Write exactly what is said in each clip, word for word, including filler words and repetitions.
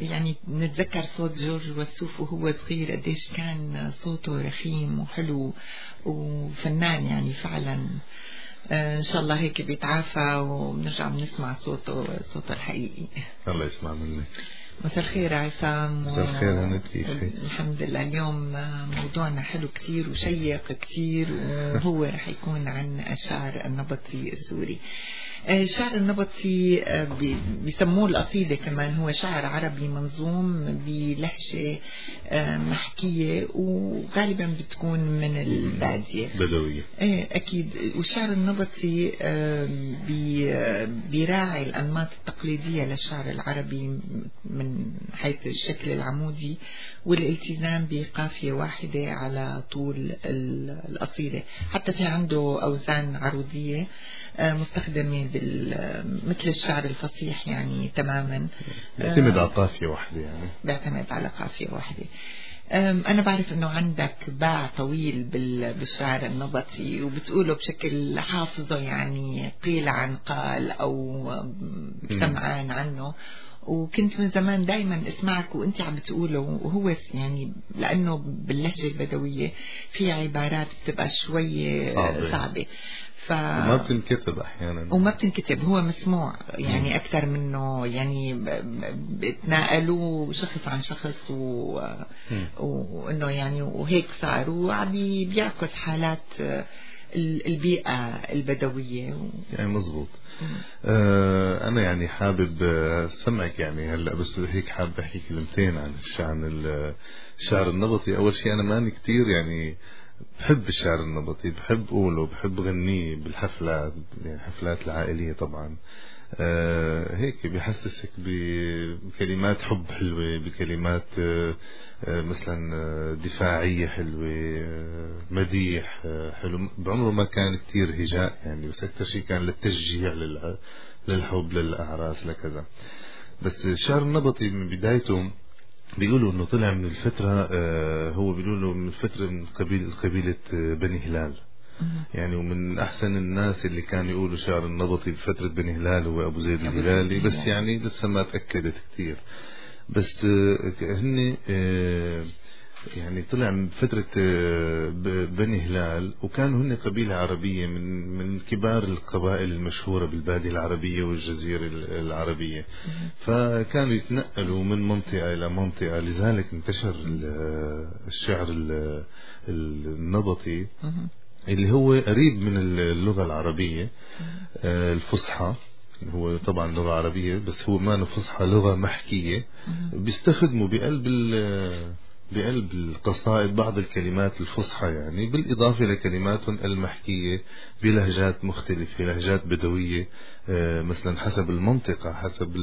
يعني نتذكر صوت جورج وسوف وهو صغير قديش كان صوته رخيم وحلو وفنان يعني فعلا. ان شاء الله هيك بيتعافى وبنرجع بنسمع صوته صوته الحقيقي. الله يسمع منك. مساء الخير عصام. مساء الخير هند، كيفك؟ الحمد لله. اليوم موضوعنا حلو كتير وشيق كتير، وهو رح يكون عن الشعر النبطي السوري. الشعر النبطي بيسموه القصيدة كمان، هو شعر عربي منظوم بلهجة محكية وغالبا بتكون من البادية بدوية. أكيد. والشعر النبطي بيراعي الأنماط التقليدية للشعر العربي من حيث الشكل العمودي والالتزام بقافية واحدة على طول القصيدة. حتى في عنده أوزان عروضية مستخدمة مثل الشعر الفصيح يعني تماما. بيعتمد على قافية واحدة يعني بيعتمد على قافية واحدة. أنا بعرف أنه عندك باع طويل بالشعر النبطي وبتقوله بشكل حافظه، يعني قيل عن قال أو سمعان عنه، وكنت من زمان دايما اسمعك وانت عم بتقوله، وهو يعني لأنه باللهجة البدوية في عبارات بتبقى شوية صعبة ف... وما بتنكتب أحيانا وما بتنكتب، هو مسموع يعني م. أكثر منه يعني بتناقلوه شخص عن شخص و... وإنه يعني وهيك صار وعم بيعكس حالات البيئة البدوية و... يعني مزبوط. آه أنا يعني حابب سمعك يعني هلأ، بس هيك حابب أحكي كلمتين عن عن الشعر النبطي. أول شيء أنا ماني كتير يعني بحب الشعر النبطي، بحب أقوله، بحب غنيه بالحفلات، يعني حفلات العائلية طبعا. آه هيك بيحسسك بكلمات حب حلوة، بكلمات آه مثلا دفاعية حلوة، آه مديح آه حلو. بعمره ما كان كتير هجاء يعني، بس أكتر شيء كان للتشجيع للحب للأعراس لكذا. بس الشعر النبطي من بدايته بيقولوا انه طلع من الفترة، آه هو بيقولوا من فترة من قبيل قبيلة بني هلال يعني. ومن احسن الناس اللي كانوا يقولوا شعر النبطي بفترة بني هلال هو ابو زيد الهلالي، بس يعني لسه ما تأكدت كتير. بس آه هن آه يعني طلع من فترة بني هلال، وكانوا هن قبيلة عربية من من كبار القبائل المشهورة بالبادية العربية والجزيرة العربية، فكانوا يتنقلوا من منطقة إلى منطقة، لذلك انتشر الشعر النبطي اللي هو قريب من اللغة العربية الفصحى. هو طبعا لغة عربية بس هو ما فصحى، لغة محكية بيستخدموا بقلب بقلب القصائد بعض الكلمات الفصحى يعني، بالإضافة لكلمات المحكية بلهجات مختلفة، لهجات بدوية مثلا حسب المنطقة، حسب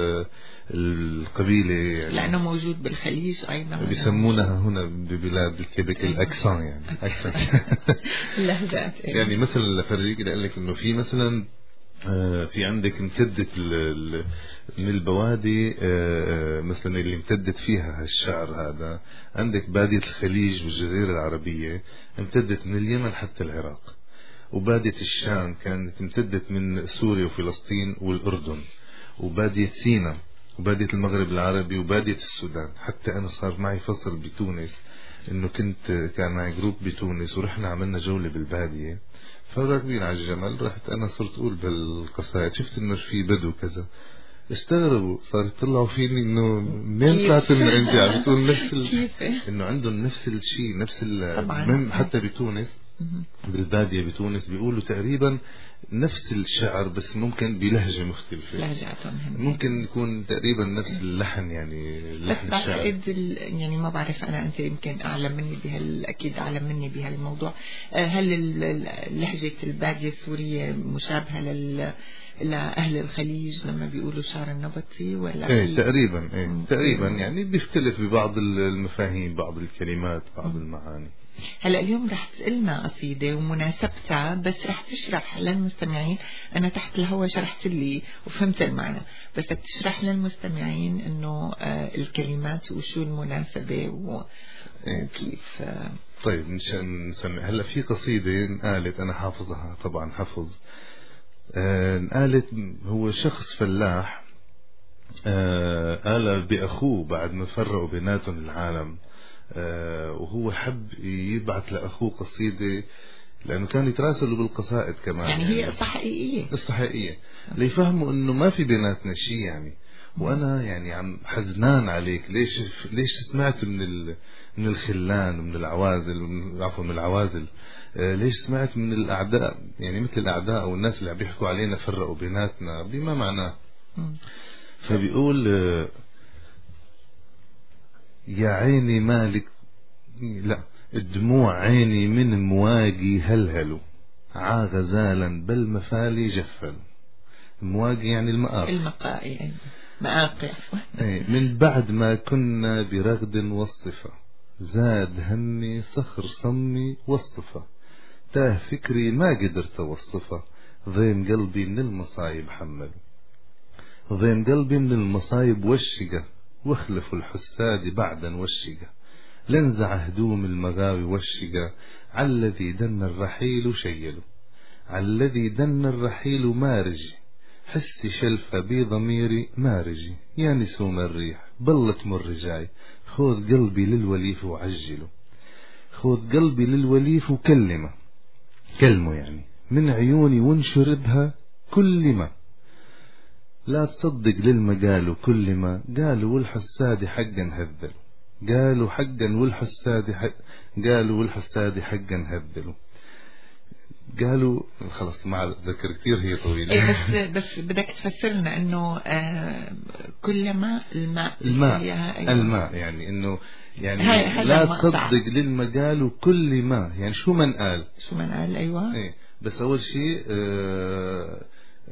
القبيلة يعني. لأنه موجود بالخليج أيضا بيسمونها هنا ببلاد الكيبك الأكسان يعني أكسان اللهجات يعني. مثلا لفرجيك إذا قال لك إنه في مثلا في عندك امتدت من البوادي مثلا اللي امتدت فيها الشعر هذا، عندك بادية الخليج والجزيرة العربية امتدت من اليمن حتى العراق، وبادية الشام كانت امتدت من سوريا وفلسطين والأردن، وبادية سيناء وبادية المغرب العربي وبادية السودان. حتى أنا صار معي فصل بتونس، إنه كنت كان معي جروب بتونس ورحنا عملنا جولة بالبادية، فراكبين على الجمل، رحت أنا صرت أقول بالقصائد، شفت إنه في بدو كذا، استغربوا، صار يطلعوا فيني إنه منين طلعت لنا أنت عم بتقول نفس ال... إنه عندهم نفس الشيء نفس ال... حتى بتونس بالبادية بتونس بيقولوا تقريبا نفس الشعر بس ممكن بلهجة مختلفة، لهجاتهم ممكن يكون تقريبا نفس اللحن يعني لحن الشعر. يعني ما بعرف أنا، أنت يمكن أعلم مني بهال أكيد أعلم مني بهالموضوع. هل لهجة البادية السورية مشابهة لل لأهل الخليج لما بيقولوا شعر النبطي ولا؟ ايه تقريبا ايه تقريبا يعني بيختلف ببعض المفاهيم، بعض الكلمات، بعض المعاني. هلا اليوم رح تسألنا قصيدة ومناسبتها، بس رح تشرح للمستمعين. أنا تحت الهوا شرحت لي وفهمت المعنى، بس بدك تشرح للمستمعين إنه آه الكلمات وشو المناسبة وكيف. آه طيب نشان نسمع. هلا في قصيدة انقالت أنا حافظها طبعا حفظ. آه انقالت هو شخص فلاح آه قال بأخوه بعد ما فرقوا بيناتهم العالم، آه وهو حب يبعث لأخوه قصيدة لأنه كانوا يتراسلوا بالقصائد كمان، يعني, يعني هي قصة حقيقية، قصة حقيقية ليفهموا إنه ما في بيناتنا شيء يعني، وأنا يعني عم حزنان عليك، ليش ليش سمعت من ال من الخلان ومن العوازل، عفوا من العوازل، آه ليش سمعت من الأعداء، يعني مثل الأعداء أو الناس اللي عم بيحكوا علينا فرقوا بيناتنا بما معناه. فبيقول آه يا عيني مالك، لا الدموع عيني من مواقي هلهلوا عا غزالا بل مفالي جفل. مواقي يعني المآقي، المقاقي يعني مآقي من بعد ما كنا برغد والصفة زاد همي صخر صمي والصفة تاه فكري ما قدرت اوصفه ضيم قلبي من المصايب حمل ضيم قلبي من المصايب والشقة واخلفوا الحساد بعدا والشقة لنزع هدوم المغاوي والشقة عالذي دن الرحيل شيله عالذي دن الرحيل مارجي حسي شلفة بضميري مارجي يا نسوم الريح بلت مر جاي خذ قلبي للوليف وعجله خذ قلبي للوليف وكلمه كلمه يعني من عيوني وانشربها كل ما لا تصدق للما قالوا كل ما قالوا والحساد حقا هذلوا قالوا حقا والحساد حق قالوا والحساد حقا هذلوا قالوا خلاص ما ذكر كثير هي طويلة. إيه بس بس بدك تفسر لنا انه آه كل ما الماء الماء أيوة. الماء يعني انه يعني هاي لا تصدق للما قالوا كل ما يعني شو من قال شو من قال ايوه ايه بس اول شيء آه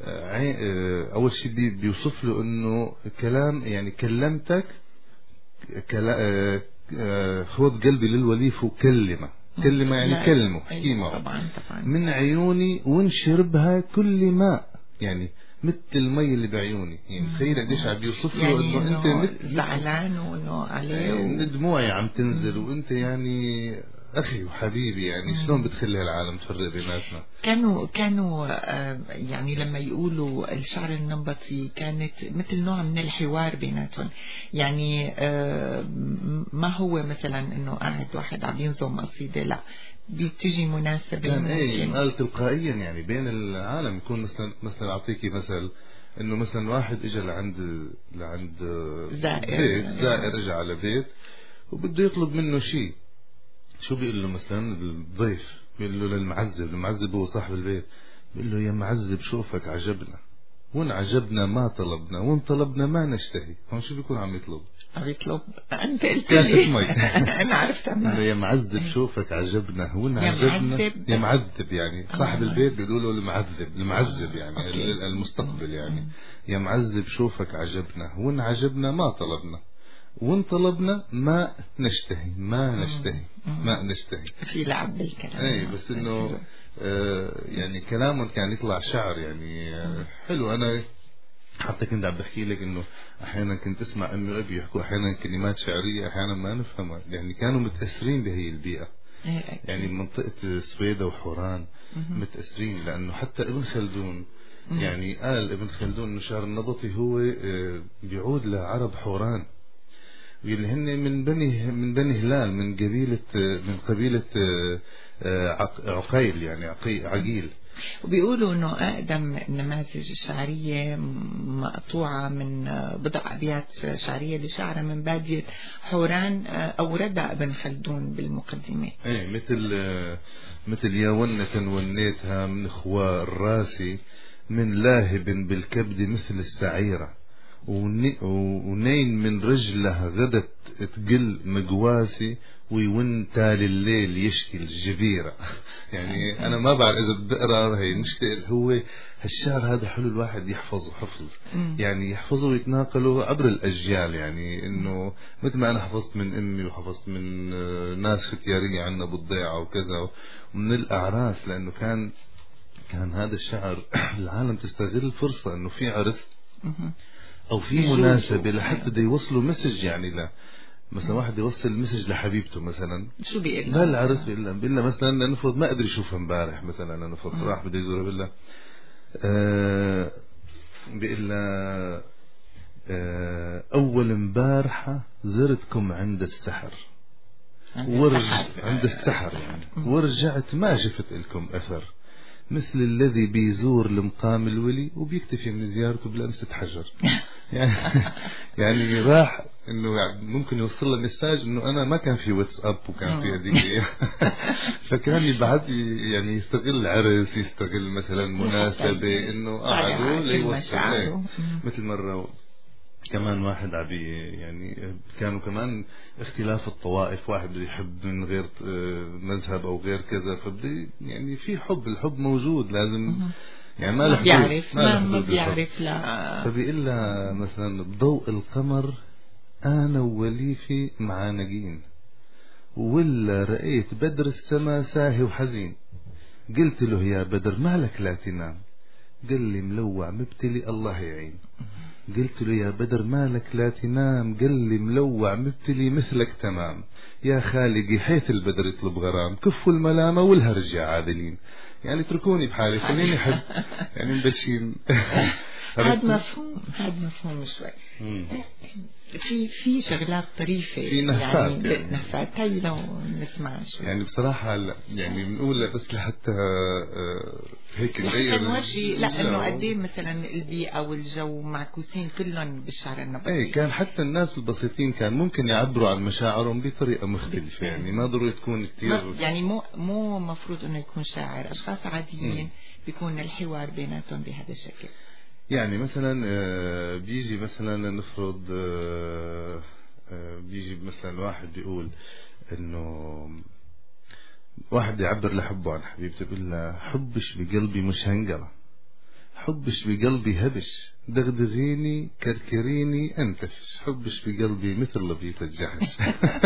آه اول شيء بي بيوصف له انه كلام يعني كلمتك كلا آه آه خذ قلبي للوليف وكلمه كلمة يعني كلمة حكيمة طبعا طبعا من عيوني وانشربها كل ماء يعني مثل المي اللي بعيوني يعني تخيل قديش عم بيوصف له يعني انه انت مثل زعلان وانه عليه من دموعي عم تنزل وانت يعني اخي وحبيبي يعني شلون بتخلي هالعالم تفرق بيناتنا. كانوا كانوا آه يعني لما يقولوا الشعر النبطي كانت مثل نوع من الحوار بيناتهم يعني آه ما هو مثلا انه قاعد واحد عم ينظم قصيدة لا بتجي مناسبة كان ايه قال تلقائيا يعني بين العالم يكون مثلا مثلا اعطيكي مثل انه مثلا واحد اجى لعند لعند زائر بيت زائر اجى على بيت وبده يطلب منه شيء شو بيقول له مثلا الضيف بيقول له للمعذب المعذب هو صاحب البيت بيقول له يا معذب شوفك عجبنا وان عجبنا ما طلبنا وان طلبنا ما نشتهي. هون شو بيكون عم يطلب عم يطلب انت قلت لي انا عرفت انه يا معذب شوفك عجبنا وان عجبنا يا معذب يعني صاحب البيت بيقولوا له المعذب المعذب يعني أوكي. المستقبل يعني يا معذب شوفك عجبنا وان عجبنا ما طلبنا وان طلبنا ما نشتهي ما نشتهي ما نشتهي في لعب بالكلام اي بس انه آه يعني كلامهم كان يطلع شعر يعني آه حلو. انا حتى كنت عم بحكي لك انه احيانا كنت اسمع امي وابي يحكوا احيانا كلمات شعريه احيانا ما نفهمها يعني كانوا متاثرين بهي البيئه يعني منطقه سويدا وحوران متاثرين لانه حتى ابن خلدون يعني قال ابن خلدون انه الشعر النبطي هو آه بيعود لعرب حوران واللي هن من بني من بني هلال من قبيلة من قبيلة عقيل يعني عقيل. وبيقولوا انه اقدم النماذج الشعريه مقطوعه من بضع ابيات شعريه لشاعره من باديه حوران اوردها ابن خلدون بالمقدمه. ايه مثل مثل يا ونة ونيتها من خوار راسي من لاهب بالكبد مثل السعيره ونين من رجلها غدت تقل مقواسي ويون تالي الليل يشكي الجبيرة. يعني أنا ما بعرف إذا بدي أقرأ هي مشتاق هو هالشعر هذا حلو الواحد يحفظه حفظ يعني يحفظه ويتناقله عبر الأجيال يعني إنه مثل ما أنا حفظت من أمي وحفظت من ناس ختيارية عنا بالضيعة وكذا ومن الأعراس لأنه كان كان هذا الشعر العالم تستغل الفرصة إنه في عرس أو في مناسبة لحتى بده يوصلوا مسج يعني لا مثلا واحد يوصل مسج لحبيبته مثلا شو بيقول لا العرس بيقول لها بيقول لها مثلا نفرض ما قدر يشوفها امبارح مثلا نفرض راح بده يزورها بيقول لها آه بيقول لها أول امبارحة زرتكم عند السحر ورج عند السحر يعني ورجعت ما شفت لكم أثر، مثل الذي بيزور لمقام الولي وبيكتفي من زيارته بلمسة حجر. يعني يعني راح انه يعني ممكن يوصل له مساج انه انا ما كان في واتس اب وكان في هذيك. فكان يبعث يعني يستغل العرس، يستغل مثلا مناسبة انه قعدوا ليوصلوا. مثل مرة كمان واحد عبي يعني كانوا كمان اختلاف الطوائف، واحد بده يحب من غير مذهب او غير كذا، فبدي يعني في حب، الحب موجود لازم يعني ما, ما بيعرف ما, ما بيعرف لا. فبيقول لها مثلا بضوء القمر انا ووليفي معانقين، ولا رأيت بدر السما ساهي وحزين، قلت له يا بدر مالك لا تنام، قال لي ملوع مبتلي الله يعين. قلت له يا بدر مالك لا تنام، قال لي ملوع مبتلي مثلك تمام، يا خالقي حيث البدر يطلب غرام، كفوا الملامة والهرج يا عادلين. يعني اتركوني بحالي خليني حد يعني مبلشين. هذا مفهوم، هذا مفهوم شوي. في في شغلات طريفة في نهفات يعني, يعني. نهفات هاي لو نسمع شوي يعني بصراحة لا يعني بنقول بس لحتى هيك نغير نورجي لا انه قد ايه مثلا البيئة والجو معكوسين كلهم بالشعر النبطي. ايه كان حتى الناس البسيطين كان ممكن يعبروا عن مشاعرهم بطريقة مختلفة، يعني ما ضروري تكون كتير يعني مو مو مفروض انه يكون شاعر، اشخاص عاديين بيكون الحوار بيناتهم بهذا الشكل. يعني مثلا بيجي مثلا نفرض بيجي مثلا واحد بيقول انه واحد يعبر لحبه عن حبيبته، بيقول له حبش بقلبي مش هنقرة، حبش بقلبي هبش، دغدغيني كركريني انتفش، حبش بقلبي مثل لبيت الجحش.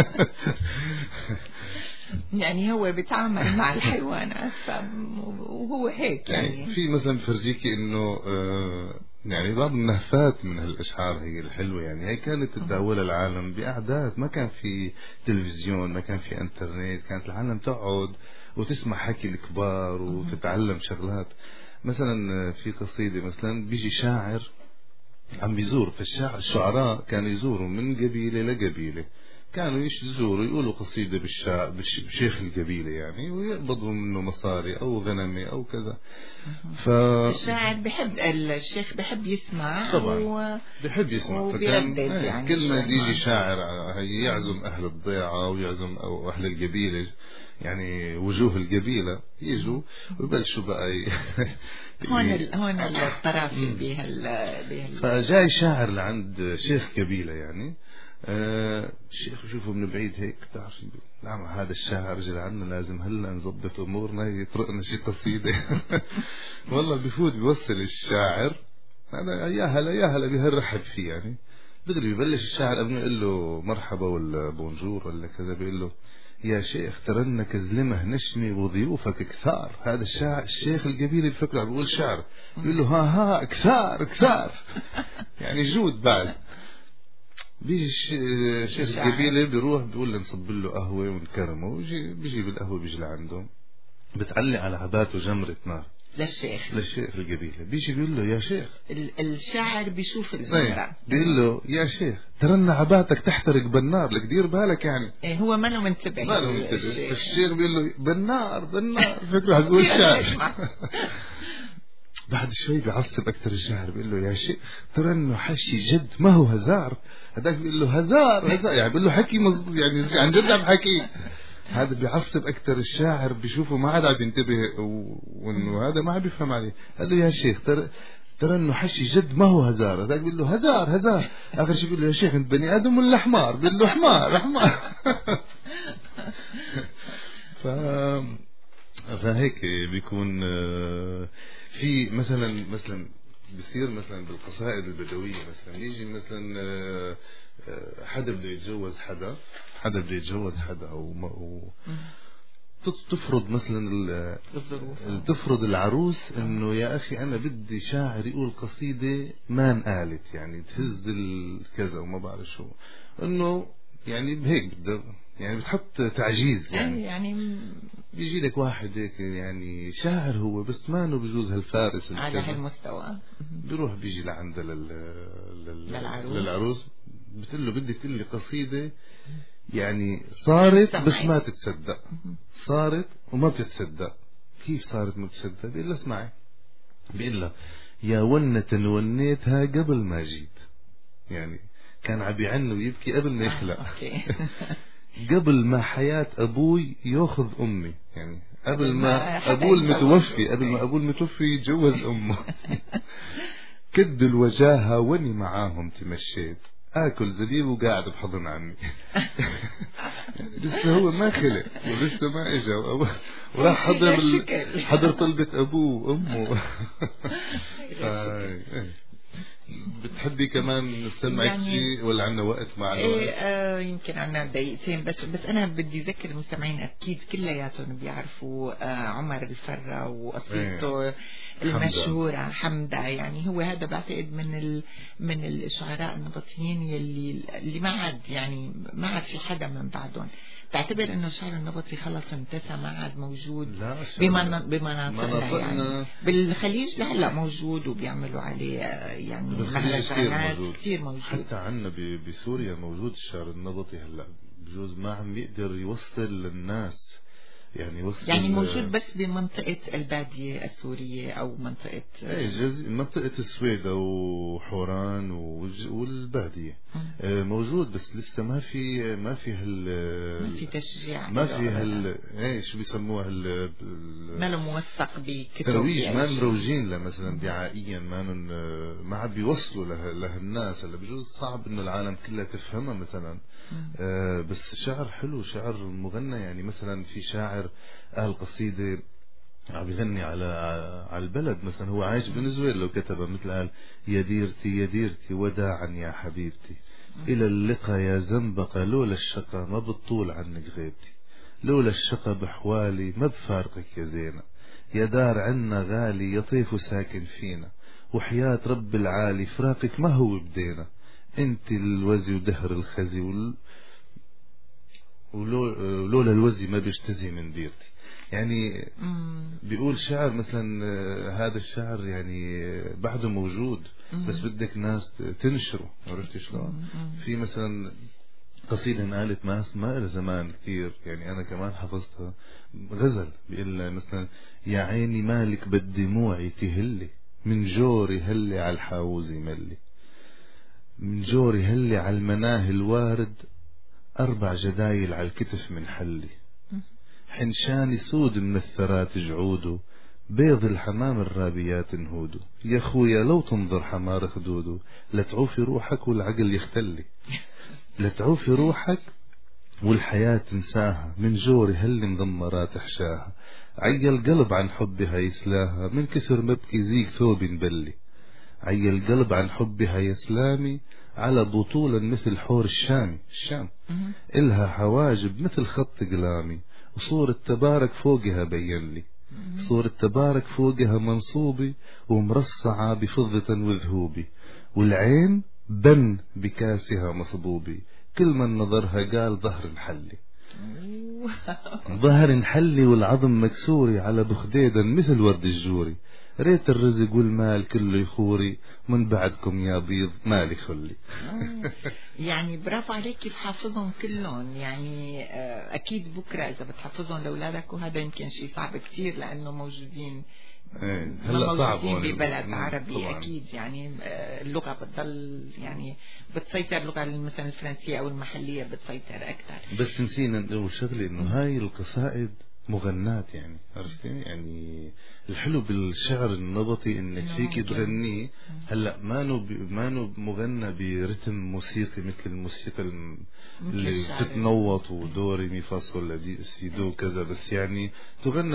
يعني هو بيتعامل مع الحيوانات وهو هيك يعني, يعني في مثلا بفرجيكي انه آه يعني بعض النهفات من هالاشعار هي الحلوه، يعني هي كانت تداول العالم باعداد، ما كان في تلفزيون، ما كان في انترنت، كانت العالم تقعد وتسمع حكي الكبار وتتعلم شغلات. مثلا في قصيده مثلا بيجي شاعر عم بيزور، فالشاعر الشعراء كانوا يزوروا من قبيله لقبيله، كانوا يزوروا يقولوا قصيدة بالشا... بشيخ القبيلة يعني، ويقبضوا منه مصاري أو غنمة أو كذا. ف... الشاعر بحب الشيخ بحب يسمع طبعا و... بحب يسمع، فكان يعني كل ما يجي شاعر يعزم أهل الضيعة ويعزم أو أهل القبيلة يعني وجوه القبيلة يجوا ويبلشوا بقى ي... هون ال... هون الطرافة بهال... بهال فجاي شاعر لعند شيخ قبيلة يعني آه الشيخ يشوفه من بعيد هيك تعرف نعم هذا الشاعر رجل عنا لازم هلا نظبط امورنا يطرقنا شي قصيده. والله بفوت بيوصل الشاعر انا يا هلا يا هلا بهالرحب فيه يعني، بدري بيبلش الشاعر قبل ما يقول له مرحبا ولا بونجور ولا كذا بيقول له يا شيخ ترنك زلمه نشمي وضيوفك كثار. هذا الشاعر الشيخ القبيلي بفكر عم بيقول شعر، بيقول له ها ها كثار كثار يعني جود بعد. بيجي الشيخ القبيلة بيروح بيقول له نصب له قهوة ونكرمه، ويجي بيجيب القهوة بيجي لعنده بتعلق على عباته جمرة نار للشيخ للشيخ القبيلة. بيجي بيقول له يا شيخ، الشاعر بيشوف الجمرة بيقول له يا شيخ ترى عباتك تحترق بالنار، لك دير بالك يعني. ايه هو ما له منتبه ما له منتبه الشيخ, الشيخ بيقول له بالنار بالنار فكره هتقول شاعر. بعد شوي بيعصب أكثر الشاعر بيقول له يا شيخ ترى إنه حشي جد ما هو هزار. هذاك بيقول له هزار هزار يعني بيقول له حكي مظبوط يعني عن جد عم حكي. هذا بيعصب أكثر الشاعر بيشوفه ما عاد عم ينتبه وإنه هذا ما عم بيفهم عليه. قال له يا شيخ ترى ترى إنه حشي جد ما هو هزار. هذاك بيقول له هزار هزار. آخر شيء بيقول له يا شيخ أنت بني آدم ولا حمار؟ بيقول له حمار حمار. ف فهيك بيكون في مثلا مثلا بصير مثلا بالقصائد البدوية مثلا يجي مثلا حدا بده يتجوز حدا حدا بده يتجوز حدا أو تفرض مثلا تفرض العروس انه يا اخي انا بدي شاعر يقول قصيدة ما انقالت يعني تهز الكذا وما بعرف شو، انه يعني هيك بده يعني بتحط تعجيز يعني يعني بيجي لك واحد هيك يعني شاعر هو بس ما انه بجوز هالفارس على هالمستوى بيروح بيجي لعندها لل... لل... للعروس, للعروس بتقول له بدي تقول لي قصيدة يعني صارت بس ما تتصدق، صارت وما بتتصدق. كيف صارت ما بتتصدق؟ بيقول لها اسمعي، بيقول لها يا ونة ونيتها قبل ما جيت، يعني كان عم يعن ويبكي قبل ما يخلق. قبل ما حياة أبوي يأخذ أمي، يعني قبل ما أبوه المتوفي قبل ما أبوه المتوفي يتجوز أمه. كد الوجاهة واني معاهم تمشيت آكل زبيب وقاعد بحضن عمي. لسه هو ما خلق ولسه ما إجا وراح حضر حضر طلبة أبوه وأمه. بتحبي كمان نسمعك يعني شيء ولا عنا وقت معنا؟ ايه آه يمكن عنا دقيقتين بس بس انا بدي اذكر المستمعين اكيد كلياتهم بيعرفوا آه عمر الفرة وقصيدته ايه المشهورة حمدة. يعني هو هذا بعتقد من ال من الشعراء النبطيين يلي اللي ما عاد يعني ما عاد في حدا من بعدهم. تعتبر انه الشعر النبطي خلص انتهى ما عاد موجود بمناطقنا يعني بالخليج لهلا موجود وبيعملوا عليه يعني مهرجانات كثير موجود. حتى عنا بسوريا موجود الشعر النبطي هلا بجوز ما عم يقدر يوصل للناس يعني يوصل يعني موجود بس بمنطقة البادية السورية أو منطقة ايه جز... منطقة السويدة وحوران والبادية آه موجود بس لسه ما في ما في هال ما في تشجيع ما في هال ايه شو بيسموها هال ما له موثق بكتب ترويج ما مروجين له مثلا دعائيا ما ما عاد بيوصلوا له لهالناس. هلا بجوز صعب انه العالم كلها تفهمها مثلا آه بس شعر حلو شعر مغنى. يعني مثلا في شاعر قال قصيدة عم يغني على على البلد مثلا هو عايش بفنزويلا لو كتبها مثل قال يا ديرتي يا ديرتي وداعا يا حبيبتي إلى اللقاء يا زنبقة لولا الشقا ما بتطول عنك غيبتي لولا الشقا بحوالي ما بفارقك يا زينة يا دار عنا غالي يطيف ساكن فينا وحياة رب العالي فراقك ما هو بدينا انت الوزي ودهر الخزي ول... ولولا الوزي ما بيجتزي من ديرتي. يعني بيقول شعر مثلا هذا الشعر يعني بعده موجود بس بدك ناس تنشره. عرفتي شلون؟ في مثلا قصيدة قالت ما ما لها زمان كتير يعني أنا كمان حفظتها غزل بيقول مثلا يا عيني مالك بالدموع تهلي من جوري هلي على الحاوزي ملي من جوري هلي على المناهي الوارد أربع جدايل على الكتف من حلي حنشاني سود من الثرات جعوده بيض الحمام الرابيات نهوده يا خويا لو تنظر حمار خدوده لتعوفي روحك والعقل يختلي لتعوفي روحك والحياة تنساها من جوري هل مضمرات احشاها عي القلب عن حبها يسلاها من كثر مبكي زيك ثوب نبلي عي القلب عن حبها يسلامي على بطولا مثل حور الشامي الشام إلها حواجب مثل خط قلامي وصورة تبارك فوقها بين لي صورة تبارك فوقها منصوبي ومرصعة بفضة وذهوبي والعين بن بكاسها مصبوبي كل من نظرها قال ظهر نحلي ظهر نحلي والعظم مكسوري على بخديدا مثل ورد الجوري ريت الرزق والمال كله يخوري من بعدكم يا بيض مالي خلي. يعني برافو عليك كيف حافظهم كلهم. يعني أكيد بكرة إذا بتحفظهم لأولادك وهذا يمكن شيء صعب كتير لأنه موجودين ايه هلا صعب ببلد عربي طبعاً. اكيد يعني اللغه بتضل يعني بتسيطر اللغه مثلا الفرنسيه او المحليه بتسيطر اكثر. بس نسينا نقول شغله انه هاي القصائد مغنات يعني عرفتي يعني الحلو بالشعر النبطي انك فيك تغنيه. هلا ما نو ما نو مغنى برتم موسيقي مثل الموسيقى اللي بتتنوط ودوري مي فاصول دي سي دو كذا بس يعني تغنى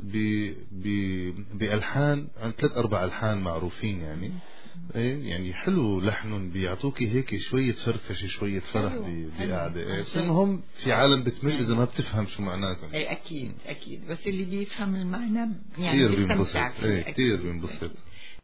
بألحان عن ثلاث اربع الحان معروفين يعني ايه يعني حلو لحنهم بيعطوكي هيك شوية فرفشة شوية فرح بقعدة ايه بس المهم في عالم بتمل اذا ما بتفهم شو معناتهم. ايه اكيد اكيد بس اللي بيفهم المعنى يعني كثير بينبسط. ايه كثير بينبسط.